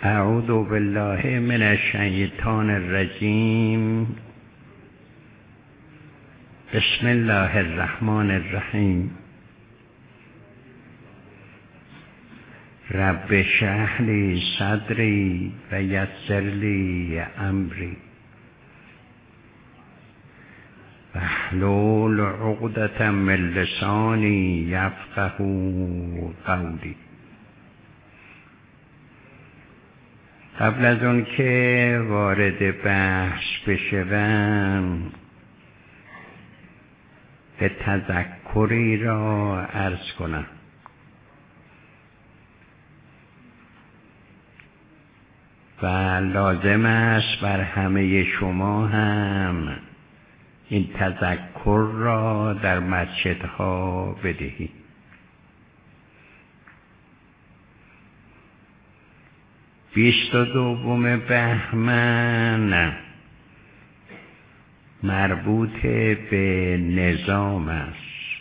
اعوذ بالله من الشیطان الرجیم. بسم الله الرحمن الرحیم. رب اشرح لی صدری و یسر لی امری واحلل عقدة من لسانی یفقهوا قولی. قبل از اون که وارد بحث بشوم به تذکری را عرض کنم. و لازم است بر همه شما هم این تذکر را در مسجدها بدهید. 22 بهمن مربوط به نظام است،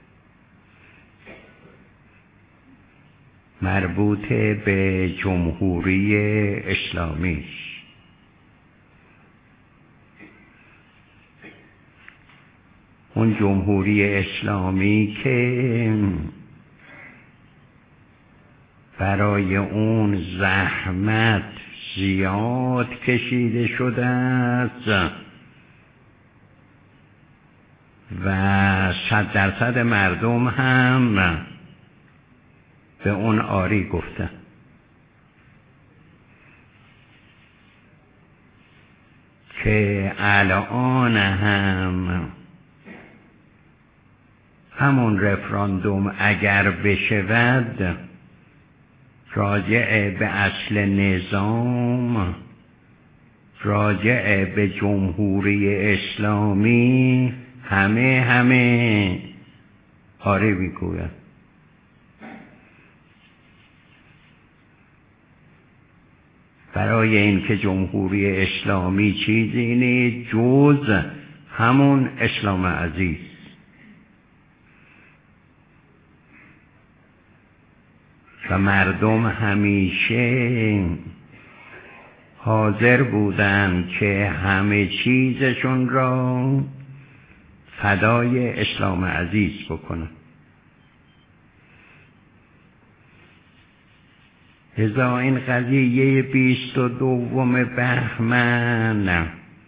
مربوط به جمهوری اسلامی است. اون جمهوری اسلامی که برای اون زحمت زیاد کشیده شده است و 100% مردم هم به اون آری گفتن. که الان همون رفراندوم اگر بشود راجع به اصل نظام، راجع به جمهوری اسلامی همه آره میگوید. برای اینکه جمهوری اسلامی چیزی نیست جز همون اسلام عزیز. و مردم همیشه حاضر بودند که همه چیزشون را فدای اسلام عزیز بکنن. لذا این قضیه 22 بهمن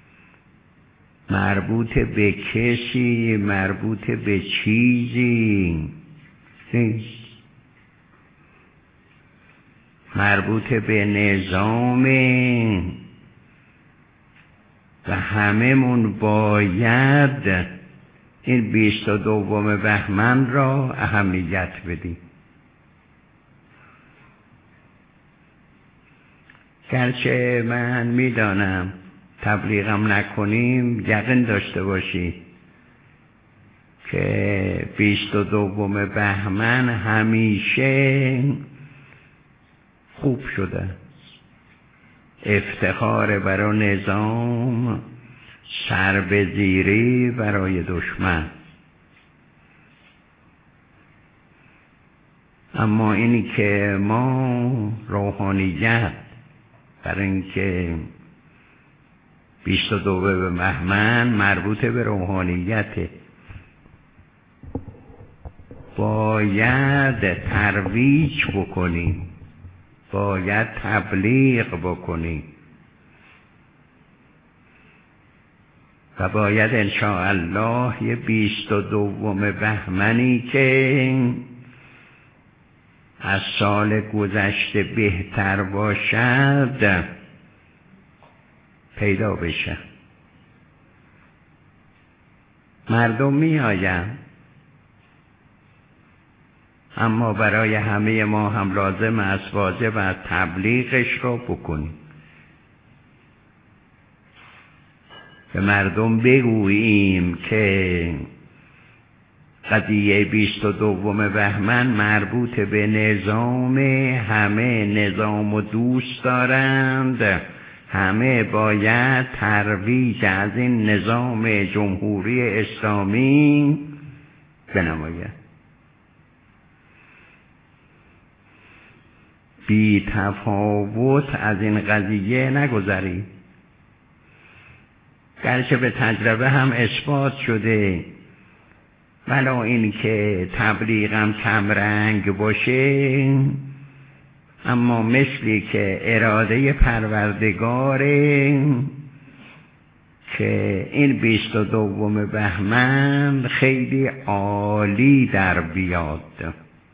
مربوط به کسی، مربوط به چیزی نیست، مربوط به نظام و هممون باید این 22 بهمن را اهمیت بدیم. گرچه من میدانم تبلیغم نکنیم یقین داشته باشید که 22 بهمن همیشه خوب شده، افتخار برای نظام، سربزیری برای دشمن. اما اینی که ما روحانیت برای اینکه 22 بهمن مربوط به روحانیت باید ترویج بکنیم، باید تبلیغ بکنیم و باید انشاءالله یه 22 بهمنی که از سال گذشته بهتر باشد پیدا بشه. مردم می آیند، اما برای همه ما هم لازم است واجب است تبلیغش رو بکنیم، به مردم بگوییم که قضیه 22 بهمن مربوط به نظام، همه نظام و دوست دارند، همه باید ترویج از این نظام جمهوری اسلامی بنماید. بی تفاوت از این قضیه نگذرید. گرچه به تجربه هم اثبات شده، ولو این که تبلیغم کمرنگ باشه، اما مثلی که اراده پروردگاره که این 22 بهمن خیلی عالی در بیاد.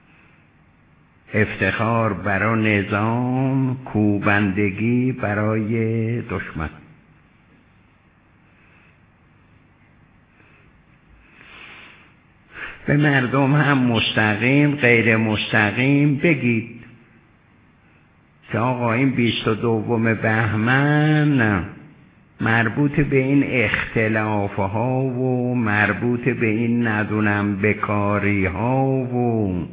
افتخار برای نظام، کوبندگی برای دشمن. به مردم هم مستقیم غیر مستقیم بگید که آقا این 22 بهمن مربوط به این اختلاف ها و مربوط به این ندونم بکاری ها و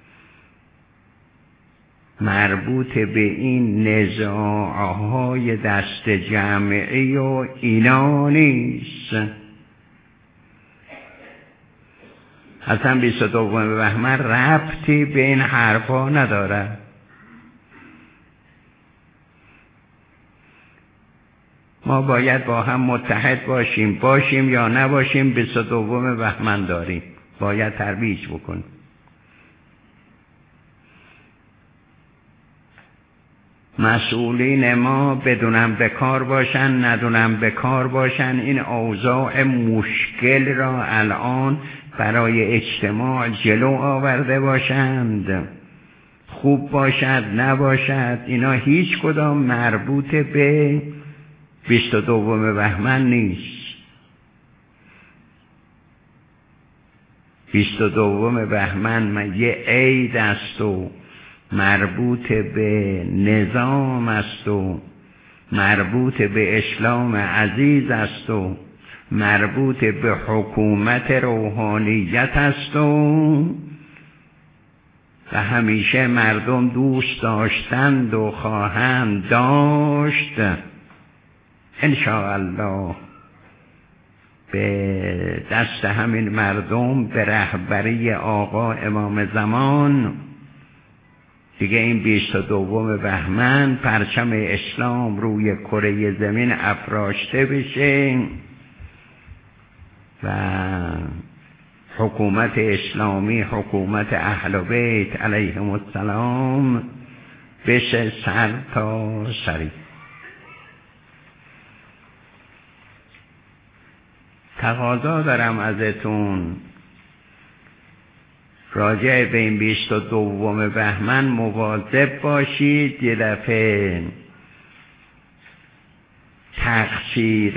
مربوط به این نزاع های دست جمعی و اینا نیست. اصلا 22 بهمن ربطی به این حرفا نداره. ما باید با هم متحد باشیم یا نباشیم 22 بهمن داریم، باید ترویج بکنیم. مسئولین ما بدونم بکار باشن ندونم بکار باشن، این اوضاع مشکل را الان برای اجتماع جلو آورده باشند. خوب باشد نباشد اینا هیچ کدام مربوط به 22 بهمن نیست. 22 بهمن یه عید است و مربوط به نظام است و مربوط به اسلام عزیز است و مربوط به حکومت روحانیت است و همیشه مردم دوست داشتند و خواهند داشت. انشاءالله به دست همین مردم به رهبری آقا امام زمان دیگه این 22 بهمن پرچم اسلام روی کره زمین افراشته بشه و حکومت اسلامی، حکومت اهل بیت علیهم السلام بشه سر تا سری. تقاضا دارم ازتون راجع به این 22 بهمن مواظب باشید. یه دفعه تقصیر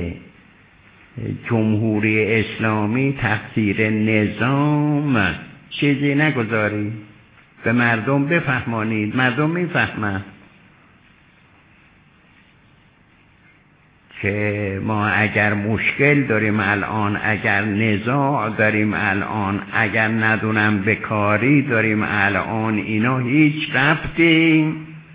جمهوری اسلامی، تقصیر نظام چیزی نگذارید، به مردم بفهمانید. مردم میفهمن که ما اگر مشکل داریم الان، اگر نزاع داریم الان، اگر ندونم بکاری داریم الان، اینا هیچ ربطی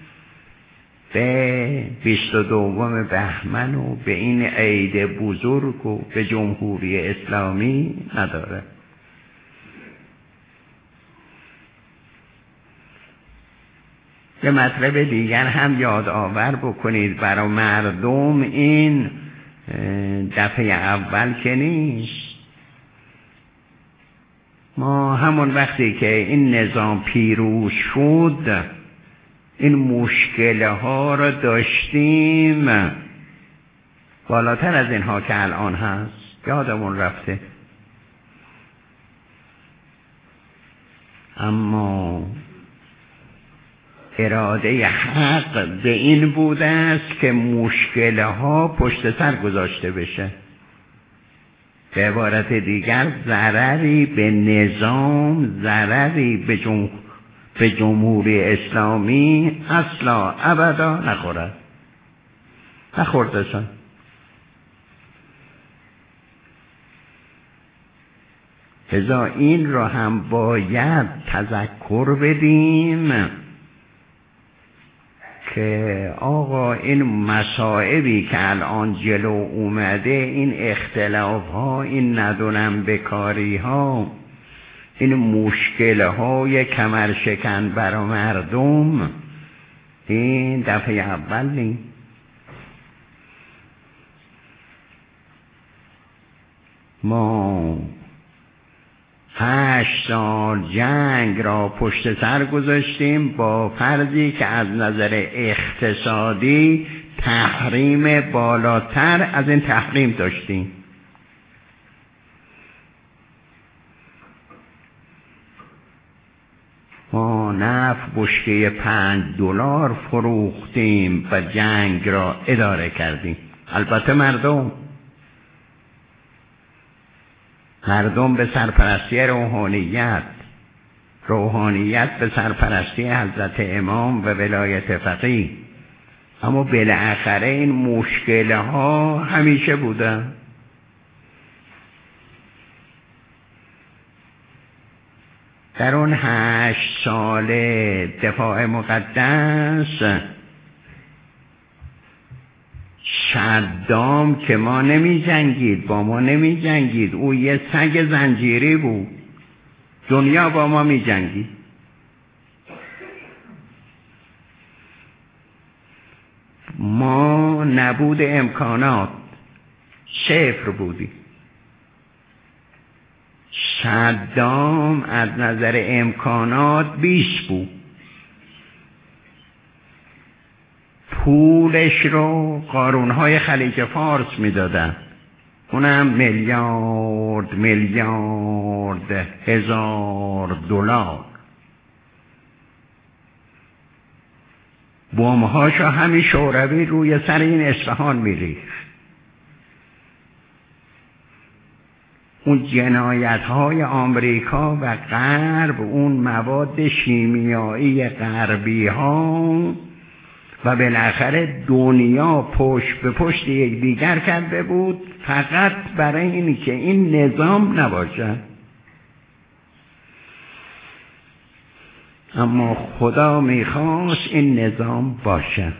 به 22 بهمن و به این عید بزرگ و به جمهوری اسلامی نداره. یه مطلب دیگر هم یادآور بکنید برای مردم، این دفعه اول که نیست. ما همون وقتی که این نظام پیروز شد این مشکل ها را داشتیم بالاتر از اینها که الان هست، یادمون رفته. اما اراده حق به این بوده است که مشکل ها پشت سر گذاشته بشه. به عبارت دیگر ضرری به نظام، ضرری به جمهوری اسلامی اصلا ابدا نخورد. نخوردشان. لذا این را هم باید تذکر بدیم که آقا این مصائبی که الان جلو اومده، این اختلاف ها، این ندونم بکاری ها، این مشکل های کمرشکن برای مردم این دفعه اول نیست. ما 8 سال جنگ را پشت سر گذاشتیم با فرضی که از نظر اقتصادی تحریم بالاتر از این تحریم داشتیم. ما نفت بشکه $5 فروختیم و جنگ را اداره کردیم. البته مردم به سرپرستی روحانیت به سرپرستی حضرت امام و ولایت فقیه. اما بالاخره این مشکل ها همیشه بودن. در اون 8 سال دفاع مقدس صدام که با ما نمی جنگید، او یه سگ زنجیری بود، دنیا با ما می جنگید. ما نبود امکانات، صفر بودیم. صدام از نظر امکانات 20 بود. پولش رو قارونهای خلیج فارس میدادن، اونم میلیارد هزار دلار. بمب‌هاشو همین شوروی روی سر این اصفهان میریخت. اون جنایت‌های آمریکا و غرب، اون مواد شیمیایی غربی ها و بالاخره دنیا پشت به پشت یک دیگر کرده بود فقط برای اینی که این نظام نباشه. اما خدا میخواست این نظام باشه.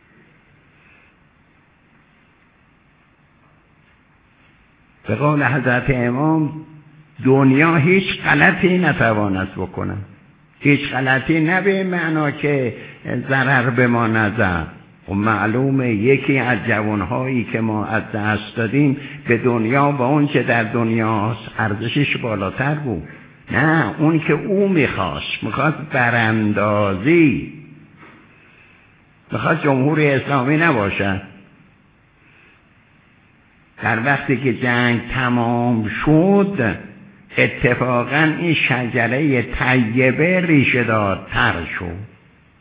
به قول حضرت امام دنیا هیچ غلطی نتواند بکنه. هیچ غلطی نه به معنا که ضرر به ما نزد. و معلومه یکی از جوانهایی که ما از دست دادیم به دنیا و اون که در دنیاست ارزشش بالاتر بود. نه، اون که او میخواست براندازی، میخواست جمهوری اسلامی نباشه. در وقتی که جنگ تمام شد اتفاقا این شجره طیبه ریشه دارتر شد.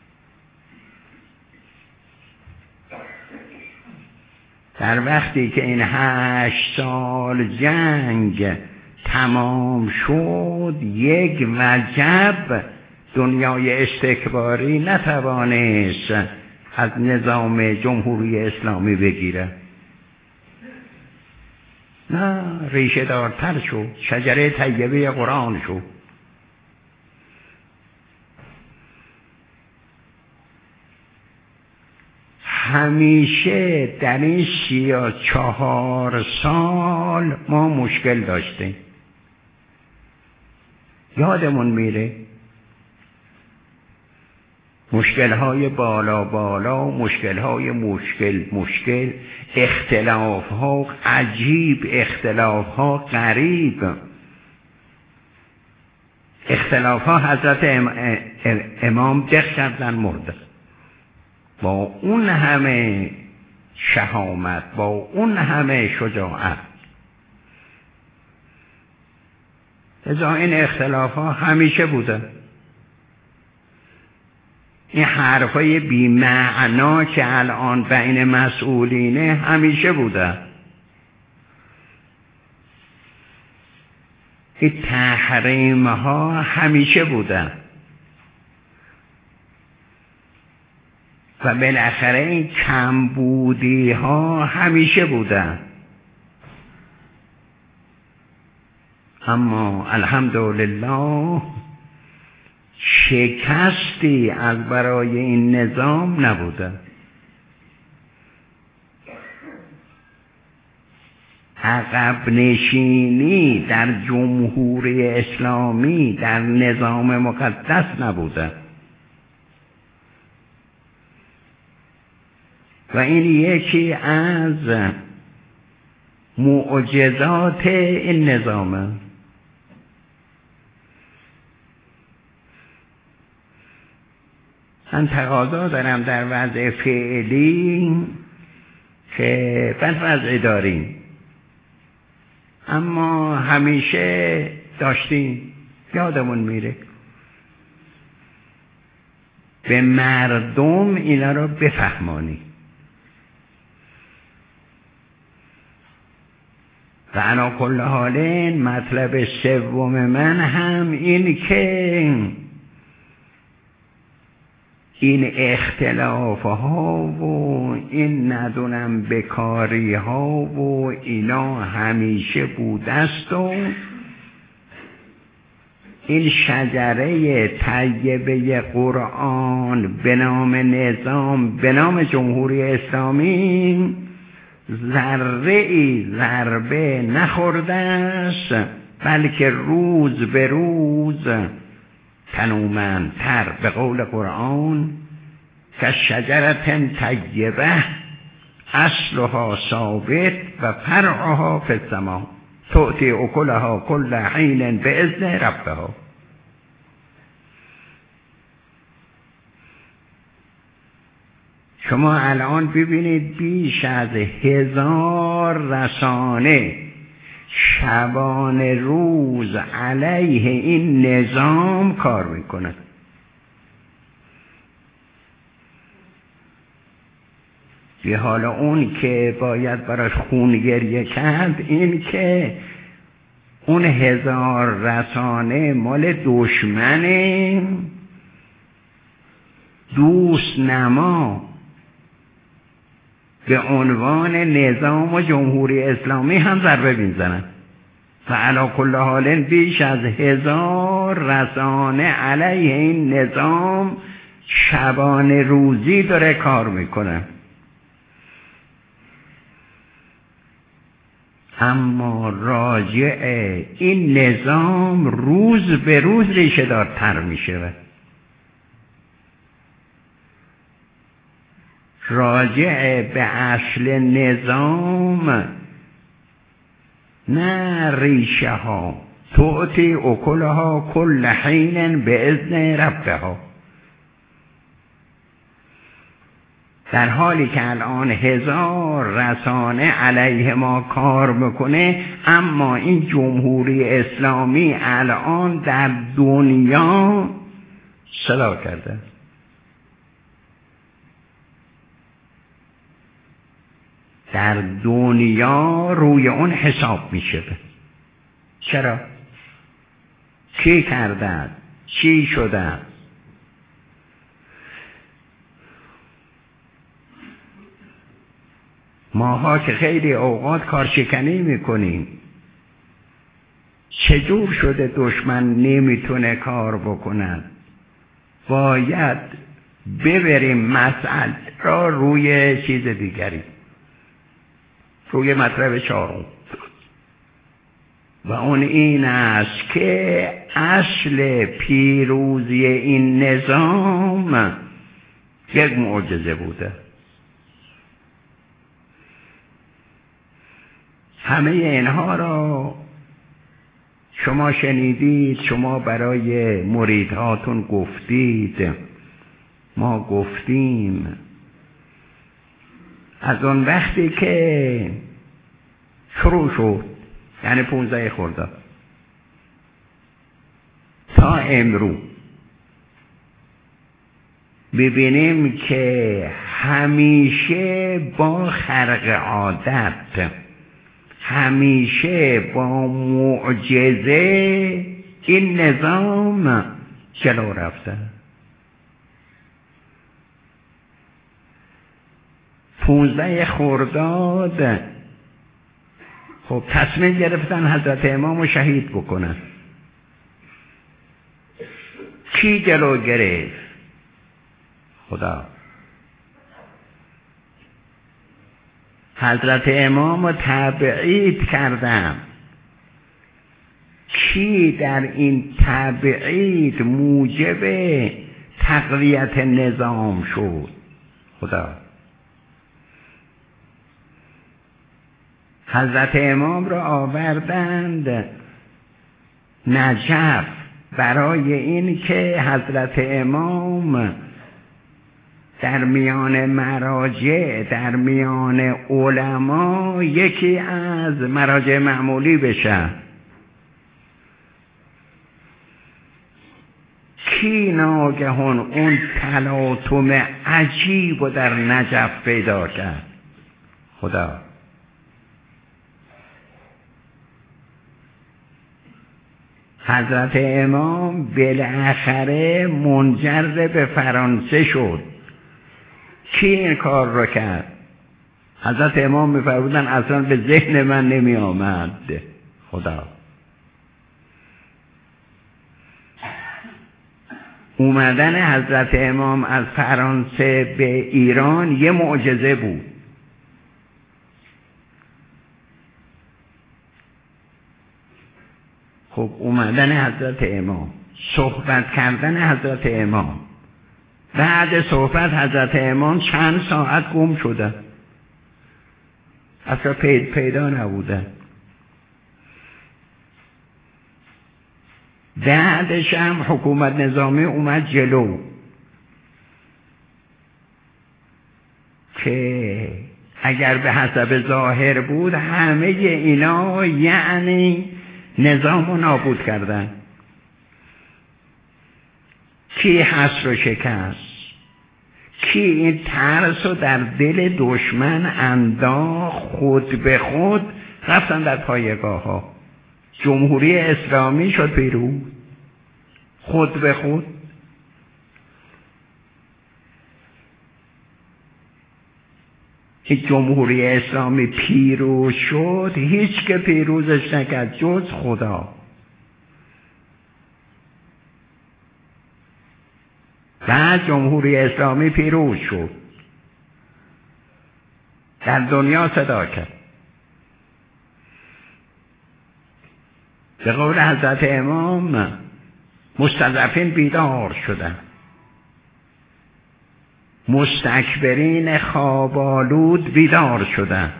در وقتی که این 8 سال جنگ تمام شد یک وجب دنیای استکباری نتوانست از نظام جمهوری اسلامی بگیره. نه، ریشه دارتر شد، شجره طیبه قرآن شد. همیشه در این 34 سال ما مشکل داشتیم. یادمون میره مشکل‌های بالا، مشکل‌های مشکل، اختلاف‌ها عجیب، اختلاف‌ها غریب. اختلاف‌ها حضرت امام دق کردن مرده. با اون همه شهامت، با اون همه شجاعت. لذا این اختلاف‌ها همیشه بوده. این حرفای بی معنا که الان بین مسئولینه همیشه بوده. این تحریم ها همیشه بوده و بالاخره این کمبودی ها همیشه بوده. اما الحمدلله شکستی از برای این نظام نبوده. عقب نشینی در جمهوری اسلامی، در نظام مقدس نبوده. و این یکی از معجزات این نظامه. من تقاضا دارم در وضع فعلی که بس وضع داریم، اما همیشه داشتیم، یادمون میره، به مردم اینا رو بفهمانی. و علا کل حال مطلب سوم من هم این که این اختلاف ها و این ندونم بکاری ها و اینا همیشه بوده است و این شجره طیبه قرآن به نام نظام، به نام جمهوری اسلامی ذره ضربه نخورده است، بلکه روز به روز تنومندتر، به قول قرآن که شجرة طیبه اصلها ثابت و فرعها فی السماء تؤتی اکلها کل حین باذن ربها. شما الان ببینید بیش از 1000 رسانه شبانه روز علیه این نظام کار میکنه. به حال اون که باید براش خون گریه کرد این که اون 1000 رسانه مال دشمن دوست نما به عنوان نظام و جمهوری اسلامی هم ضربه میزنن و علی کل حال بیش از 1000 رسانه علیه این نظام شبانه روزی داره کار میکنه. اما راجع این نظام روز به روز ریشه دارتر میشه. راجع به اصل نظام نه ریشه ها، تؤتی اکلها کل حین باذن ربها. در حالی که الان 1000 رسانه علیه ما کار میکنه، اما این جمهوری اسلامی الان در دنیا صدا کرده. در دنیا روی اون حساب میشه. چرا؟ چی کردن؟ چی شدن؟ ماها که خیلی اوقات کارشکنی میکنیم، چجور شده دشمن نمیتونه کار بکنن؟ باید ببریم مسئله را روی چیز دیگری، روی مطلب چهارم، و اون این است که اصل پیروزی این نظام یک معجزه بوده. همه اینها را شما شنیدید، شما برای مریدهاتون گفتید، ما گفتیم. از اون وقتی که شروع شد، یعنی 15 خرداد تا امروز، ببینیم که همیشه با خرق عادت، همیشه با معجزه این نظام جلو رفته. 15 خرداد خب تصمیم گرفتن حضرت امام رو شهید بکنن. کی جلو گرفت؟ خدا. حضرت امام رو تبعید کردن. کی در این تبعید موجب تقویت نظام شد؟ خدا. حضرت امام را آوردند نجف برای این که حضرت امام در میان مراجع، در میان علما یکی از مراجع معمولی بشه. کی ناگهان اون تلاطم عجیب و در نجف پیدا کرد؟ خدا. حضرت امام بالاخره منجر به فرانسه شد. کی این کار رو کرد؟ حضرت امام می‌فرمودن اصلا به ذهن من نمی آمد. خدا. اومدن حضرت امام از فرانسه به ایران یه معجزه بود. خب اومدن حضرت امام، صحبت کردن حضرت امام، بعد صحبت حضرت امام چند ساعت گم شدن، اصلا پیدا نبودن. بعدش هم حکومت نظامی اومد جلو که اگر به حسب ظاهر بود همه اینا یعنی نظام رو نابود کردن. کی حصر و شکست؟ کی این ترس رو در دل دشمن انداخت؟ خود به خود رفتن در پایگاه ها. جمهوری اسلامی شد پیروز، خود به خود. این جمهوری اسلامی پیروز شد، هیچ که پیروزش نکرد جز خدا. بعد جمهوری اسلامی پیروز شد، در دنیا صدا کرد. به قول حضرت امام مستضعفین بیدار شدند، مستکبرین خواب‌آلود بیدار شدند.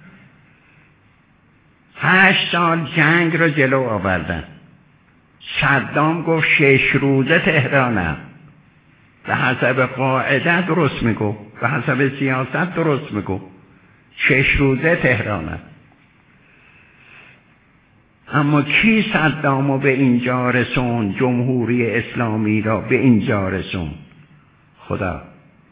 8 سال جنگ رو جلو آوردن. صدام گفت 6 روزه تهرانم. به حسب قاعده درست میگو، به حسب سیاست درست میگو، 6 روزه تهرانم. اما کی صدامو به اینجا رسون؟ جمهوری اسلامی را به اینجا رسون؟ خدا.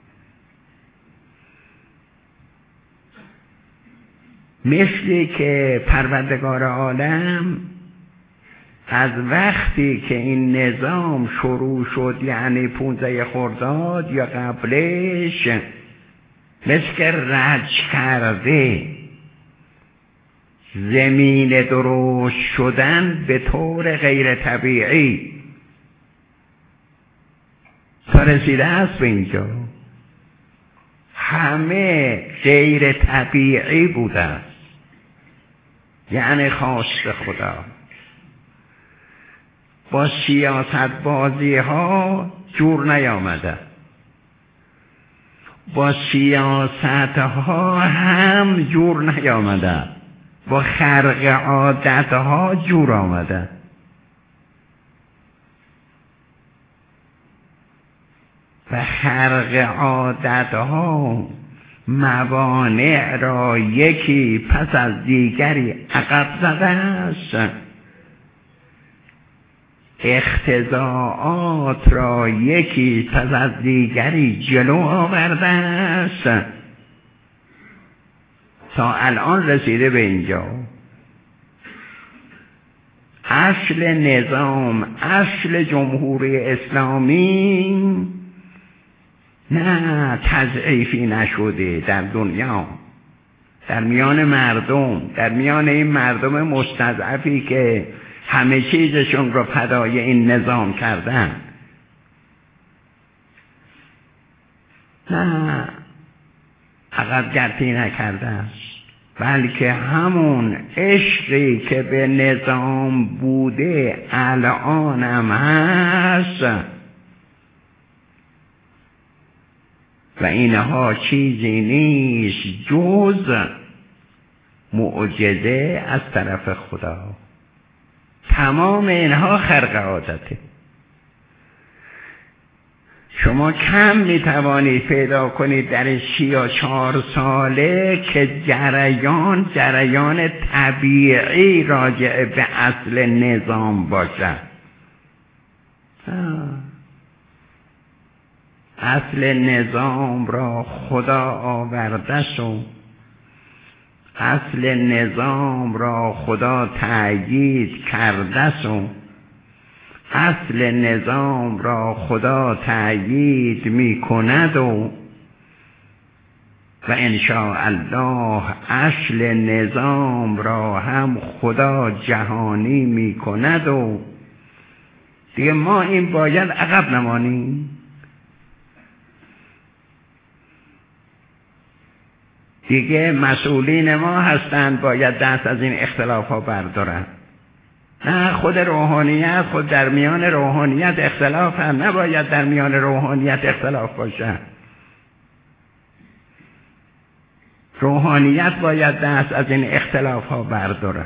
مثلی که پروردگار عالم از وقتی که این نظام شروع شد، یعنی 15 خرداد یا قبلش، مثل که رج کرده زمین درست شدن به طور غیر طبیعی تا رسیده است به اینجا. همه غیر طبیعی بوده است، یعنی خواست خدا. با سیاست بازی ها جور نیامده، با سیاست ها هم جور نیامده، با خرق عادت ها جور آمده. و خرق عادت ها موانع را یکی پس از دیگری عقب زده است، اختزاعات را یکی پس از دیگری جلو آورده است تا الان رسیده به اینجا. اصل نظام، اصل جمهوری اسلامی نه تضعیفی نشده در دنیا، در میان مردم، در میان این مردم مستضعفی که همه چیزشون رو فدای این نظام کردن. نه عقب گردی نکرده است، بلکه همون عشقی که به نظام بوده الان هم هست و اینها چیزی نیست جز معجزه از طرف خدا. تمام اینها خرق عادته. شما کم میتوانید پیدا کنید در 34 ساله که جریان طبیعی راجع به اصل نظام باشد. اصل نظام را خدا آورده است و اصل نظام را خدا تأیید کرده است و اصل نظام را خدا تأیید می کند و ان شاء الله اصل نظام را هم خدا جهانی می کند و دیگه ما این باید عقب نمانیم. دیگه مسئولین ما هستند باید دست از این اختلاف ها بردارن. نه، خود روحانیت، خود در میان روحانیت اختلاف هم نباید در میان روحانیت اختلاف باشه. روحانیت باید دست از این اختلاف ها برداره.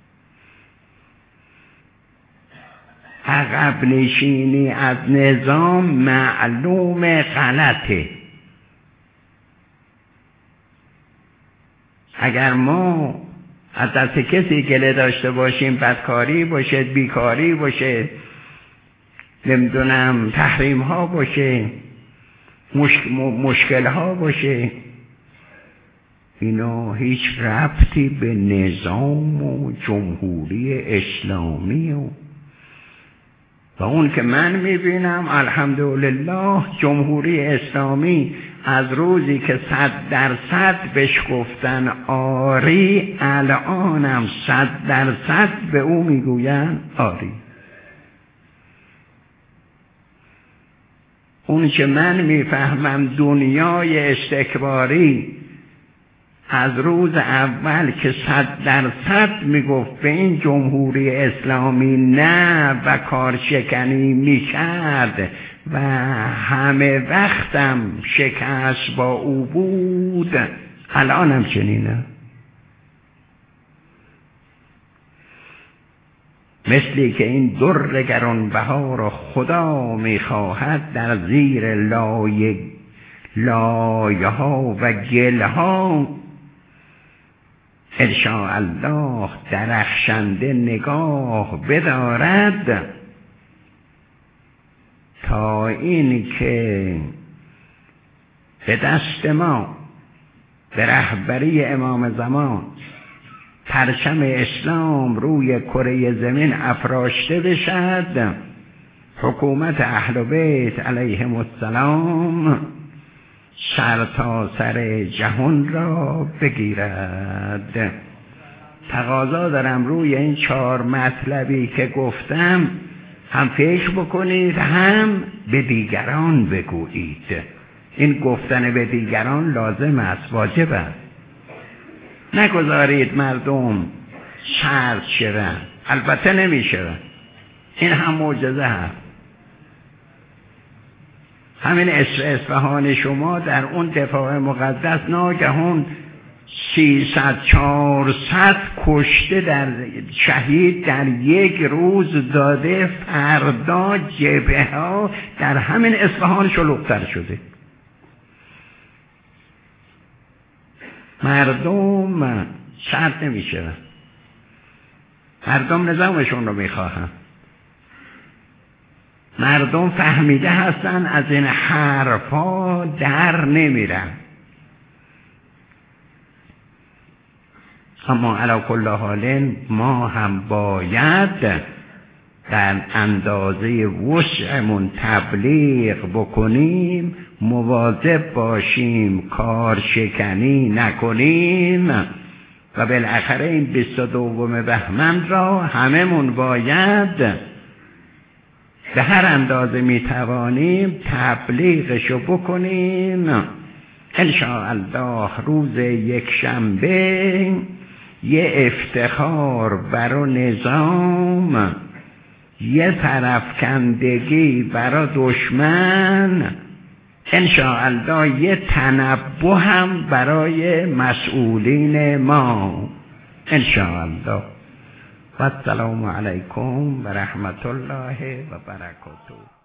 عقب نشینی از نظام معلوم غلطه. اگر ما از دست کسی گله داشته باشیم، بدکاری باشه، بیکاری باشه، نمیدونم تحریم ها باشه، مشکل ها باشه، اینا هیچ ربطی به نظام و جمهوری اسلامی و اون که من میبینم الحمدلله جمهوری اسلامی از روزی که 100% بهش گفتن آری، الانم 100% به او میگوین آری. اون که من میفهمم دنیای استکباری از روز اول که 100% میگفت به این جمهوری اسلامی نه و کارشکنی میکرد و همه وقتم شکست با او بود، الانم چنینه. مثلی که این در گرانبها را خدا میخواهد در زیر لایه ها و گل ها ان شاء الله درخشنده نگاه بدارد، تا این که به دست ما به رهبری امام زمان پرچم اسلام روی کره زمین افراشته بشد، حکومت اهل بیت علیهم السلام سر تا سر جهان را بگیرد. تقاضا دارم روی این 4 مطلبی که گفتم هم فکر بکنید، هم به دیگران بگویید. این گفتن به دیگران لازم است، واجب است. نگذارید مردم شرط شوند. البته نمیشه، این هم معجزه هست. همین اصفهان شما در اون دفاع مقدس ناگهان 300-400 کشته در شهید در یک روز داده، فردا جبهه ها در همین اصفهان شلوغ‌تر شده. مردم شرط نمیشه، مردم نظامشون رو میخواهن. مردم فهمیده هستن از این حرفا در نمیرن. اما علی کل حال ما هم باید در اندازه وسعمون تبلیغ بکنیم، مواظب باشیم کارشکنی نکنیم و بالاخره این 22 بهمن را هممون باید به هر اندازه میتوانیم تبلیغشو بکنیم. ان شاء الله روز یکشنبه یه افتخار برای نظام، یه پرافکندگی برای دشمن، ان شاء الله یه تنبه هم برای مسئولین ما. انشاءالله. و السلام علیکم و رحمت الله و برکاته.